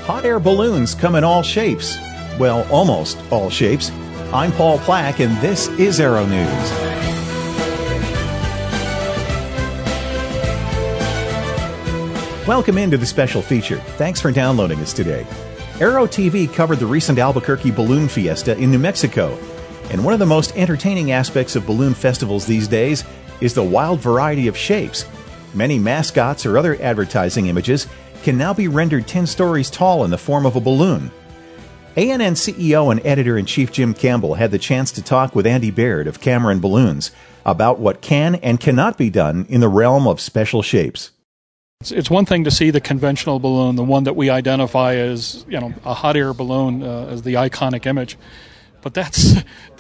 Hot air balloons come in all shapes. Well, almost all shapes. I'm Paul Plack, and this is Aero News. Welcome into the special feature. Thanks for downloading us today. Aero TV covered the recent Albuquerque Balloon Fiesta in New Mexico. And one of the most entertaining aspects of balloon festivals these days is the wild variety of shapes. Many mascots or other advertising images can now be rendered 10 stories tall in the form of a balloon. ANN CEO and Editor-in-Chief Jim Campbell had the chance to talk with Andy Baird of Cameron Balloons about what can and cannot be done in the realm of special shapes. It's one thing to see the conventional balloon, the one that we identify as, a hot air balloon as the iconic image. But that's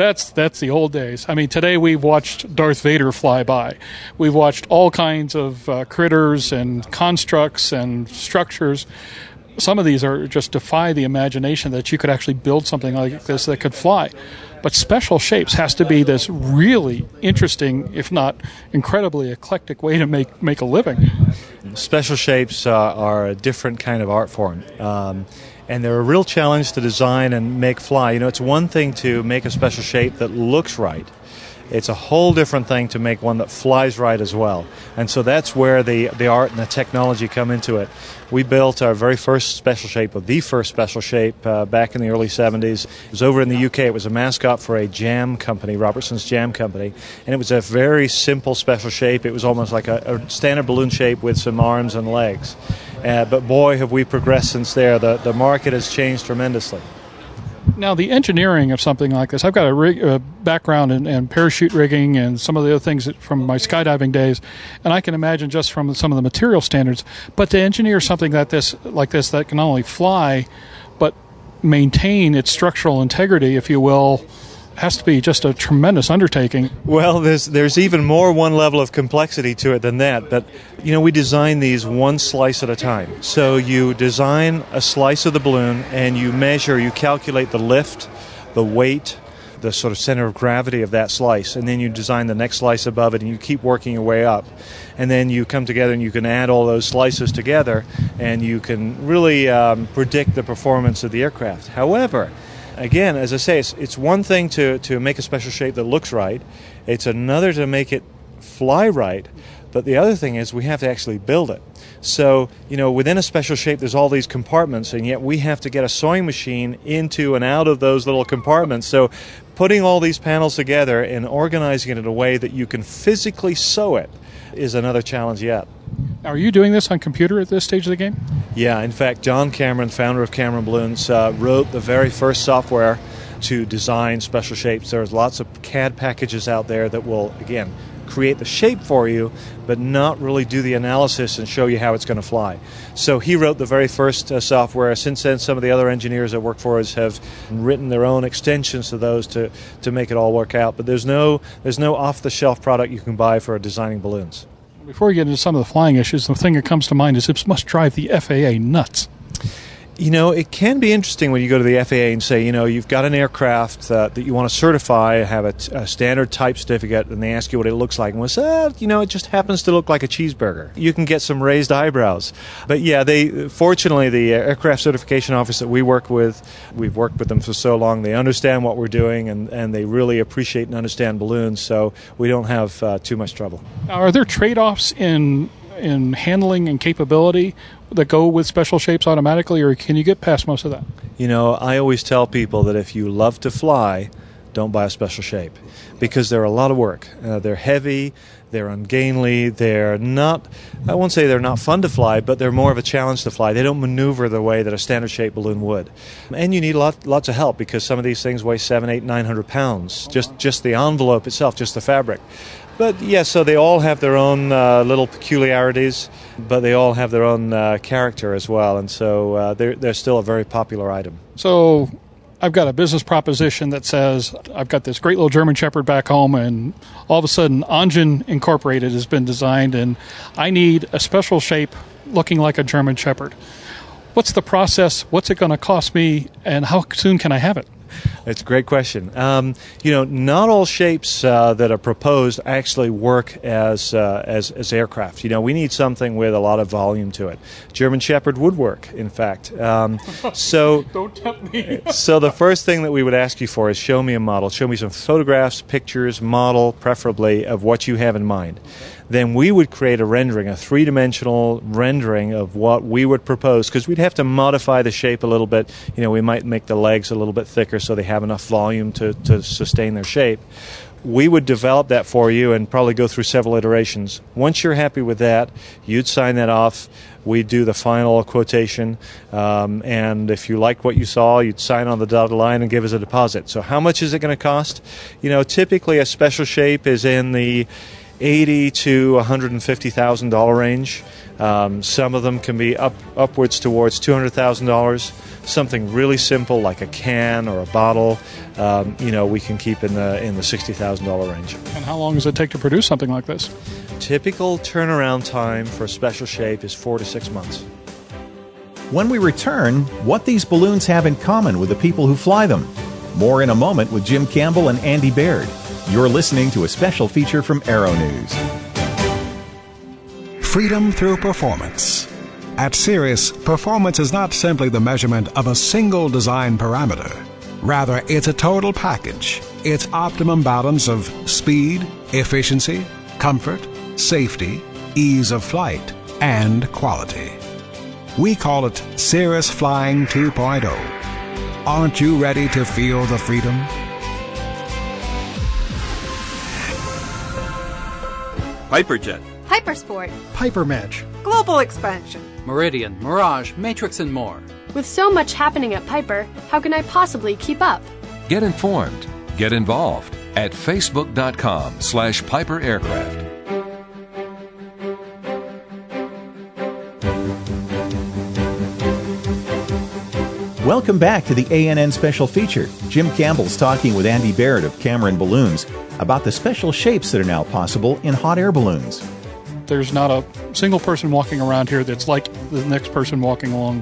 the old days. I mean, today we've watched Darth Vader fly by. We've watched all kinds of critters and constructs and structures. Some of these are just defy the imagination that you could actually build something like this that could fly. But special shapes has to be this really interesting, if not incredibly eclectic way to make a living. Special shapes are a different kind of art form. And they're a real challenge to design and make fly. It's one thing to make a special shape that looks right. It's a whole different thing to make one that flies right as well. And so that's where the art and the technology come into it. We built our very first special shape, or the first special shape, back in the early 70s. It was over in the UK. It was a mascot for a jam company, Robertson's Jam Company. And it was a very simple special shape. It was almost like a standard balloon shape with some arms and legs. But boy, have we progressed since there. The market has changed tremendously. Now, the engineering of something like this, I've got a background in parachute rigging and some of the other things from my skydiving days, and I can imagine just from some of the material standards. But to engineer something like this that can not only fly, but maintain its structural integrity, if you will, has to be just a tremendous undertaking. Well, there's even more one level of complexity to it than that. But, we design these one slice at a time. So you design a slice of the balloon and you calculate the lift, the weight, the sort of center of gravity of that slice. And then you design the next slice above it and you keep working your way up. And then you come together and you can add all those slices together and you can really predict the performance of the aircraft. However, again, as I say, it's one thing to make a special shape that looks right. It's another to make it fly right. But the other thing is we have to actually build it. So, within a special shape, there's all these compartments, and yet we have to get a sewing machine into and out of those little compartments. So putting all these panels together and organizing it in a way that you can physically sew it is another challenge yet. Are you doing this on computer at this stage of the game? Yeah, in fact, John Cameron, founder of Cameron Balloons, wrote the very first software to design special shapes. There's lots of CAD packages out there that will, again, create the shape for you, but not really do the analysis and show you how it's going to fly. So he wrote the very first software. Since then, some of the other engineers that work for us have written their own extensions to those to make it all work out. But there's no off-the-shelf product you can buy for designing balloons. Before we get into some of the flying issues, the thing that comes to mind is it must drive the FAA nuts. It can be interesting when you go to the FAA and say, you've got an aircraft that you want to certify, have a standard type certificate, and they ask you what it looks like. And we say, it just happens to look like a cheeseburger. You can get some raised eyebrows. But yeah, fortunately, the aircraft certification office that we work with, we've worked with them for so long, they understand what we're doing, and they really appreciate and understand balloons, so we don't have too much trouble. Are there trade-offs in handling and capability that go with special shapes automatically, or can you get past most of that? I always tell people that if you love to fly, don't buy a special shape, because they're a lot of work. They're heavy, they're ungainly, they're not, I won't say they're not fun to fly, but they're more of a challenge to fly. They don't maneuver the way that a standard shape balloon would. And you need lots of help, because some of these things weigh 700, 800, 900 pounds, just the envelope itself, just the fabric. But yeah, so they all have their own little peculiarities, but they all have their own character as well, and so they're still a very popular item. So I've got a business proposition that says I've got this great little German Shepherd back home, and all of a sudden Ongen Incorporated has been designed, and I need a special shape looking like a German Shepherd. What's the process? What's it going to cost me? And how soon can I have it? It's a great question. Not all shapes that are proposed actually work as aircraft. We need something with a lot of volume to it. German Shepherd would work, in fact. So Don't tempt me. So the first thing that we would ask you for is show me a model. Show me some photographs, pictures, model, preferably, of what you have in mind. Then we would create a rendering, a three-dimensional rendering of what we would propose, because we'd have to modify the shape a little bit. We might make the legs a little bit thicker so they have enough volume to sustain their shape. We would develop that for you and probably go through several iterations. Once you're happy with that, you'd sign that off. We'd do the final quotation, and if you liked what you saw, you'd sign on the dotted line and give us a deposit. So how much is it going to cost? Typically a special shape is in the $80,000 to $150,000 range. Some of them can be upwards towards $200,000. Something really simple like a can or a bottle, we can keep in the $60,000 range. And how long does it take to produce something like this? Typical turnaround time for a special shape is 4 to 6 months. When we return, what these balloons have in common with the people who fly them. More in a moment with Jim Campbell and Andy Baird. You're listening to a special feature from Aero News. Freedom through performance. At Cirrus, performance is not simply the measurement of a single design parameter. Rather, it's a total package. It's optimum balance of speed, efficiency, comfort, safety, ease of flight, and quality. We call it Cirrus Flying 2.0. Aren't you ready to feel the freedom? Hyperjet, Hypersport, Hypermatch, Global Expansion, Meridian, Mirage, Matrix, and more. With so much happening at Piper, how can I possibly keep up? Get informed. Get involved at facebook.com/Piper Aircraft. Welcome back to the ANN special feature. Jim Campbell's talking with Andy Baird of Cameron Balloons about the special shapes that are now possible in hot air balloons. There's not a single person walking around here that's like the next person walking along.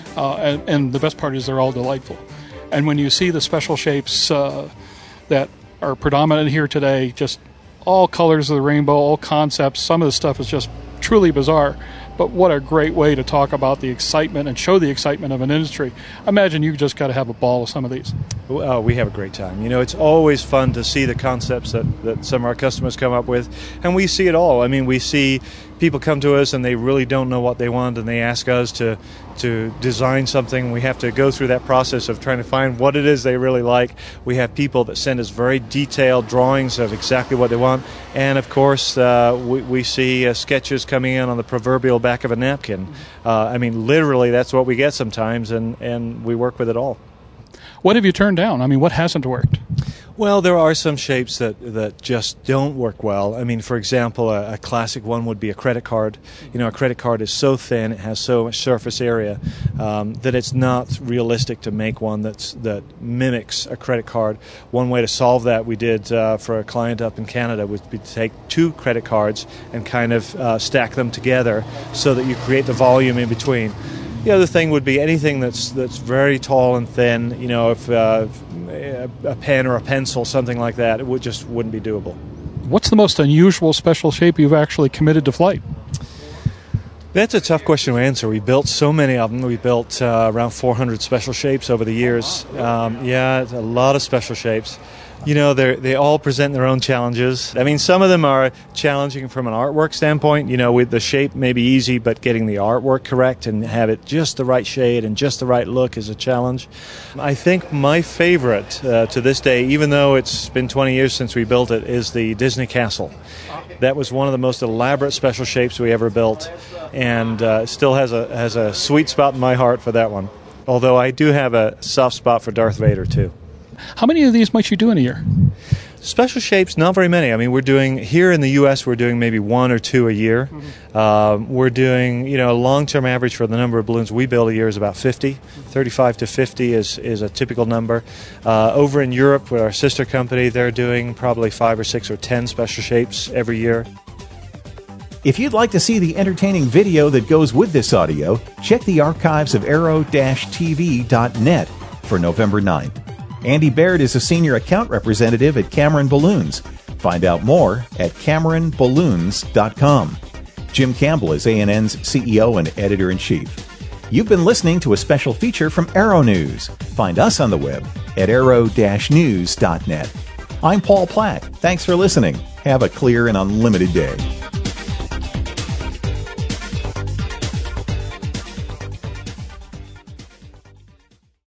And the best part is they're all delightful. And when you see the special shapes that are predominant here today, just all colors of the rainbow, all concepts, some of the stuff is just truly bizarre. But what a great way to talk about the excitement and show the excitement of an industry. I imagine you just got to have a ball with some of these. We have a great time. It's always fun to see the concepts that some of our customers come up with, and we see it all. I mean, we see people come to us and they really don't know what they want, and they ask us to design something. We have to go through that process of trying to find what it is they really like. We have people that send us very detailed drawings of exactly what they want, and of course we see sketches coming in on the proverbial back of a napkin. Literally that's what we get sometimes, and we work with it all. What have you turned down? I mean, what hasn't worked? Well, there are some shapes that just don't work well. I mean, for example, a classic one would be a credit card. A credit card is so thin, it has so much surface area that it's not realistic to make one that mimics a credit card. One way to solve that we did for a client up in Canada would be to take two credit cards and kind of stack them together so that you create the volume in between. The other thing would be anything that's very tall and thin. If a pen or a pencil, something like that, it wouldn't be doable. What's the most unusual special shape you've actually committed to flight? That's a tough question to answer. We built so many of them. We built around 400 special shapes over the years. It's a lot of special shapes. They all present their own challenges. I mean, some of them are challenging from an artwork standpoint. With the shape may be easy, but getting the artwork correct and have it just the right shade and just the right look is a challenge. I think my favorite to this day, even though it's been 20 years since we built it, is the Disney Castle. That was one of the most elaborate special shapes we ever built, and still has a sweet spot in my heart for that one. Although I do have a soft spot for Darth Vader too. How many of these might you do in a year? Special shapes, not very many. I mean, we're doing, here in the U.S., we're doing maybe one or two a year. Mm-hmm. We're doing, a long-term average for the number of balloons we build a year is about 50. 35 to 50 is a typical number. Over in Europe, with our sister company, they're doing probably 5 or 6 or 10 special shapes every year. If you'd like to see the entertaining video that goes with this audio, check the archives of aero-tv.net for November 9th. Andy Baird is a senior account representative at Cameron Balloons. Find out more at CameronBalloons.com. Jim Campbell is ANN's CEO and editor-in-chief. You've been listening to a special feature from Aero News. Find us on the web at aero-news.net. I'm Paul Platt. Thanks for listening. Have a clear and unlimited day.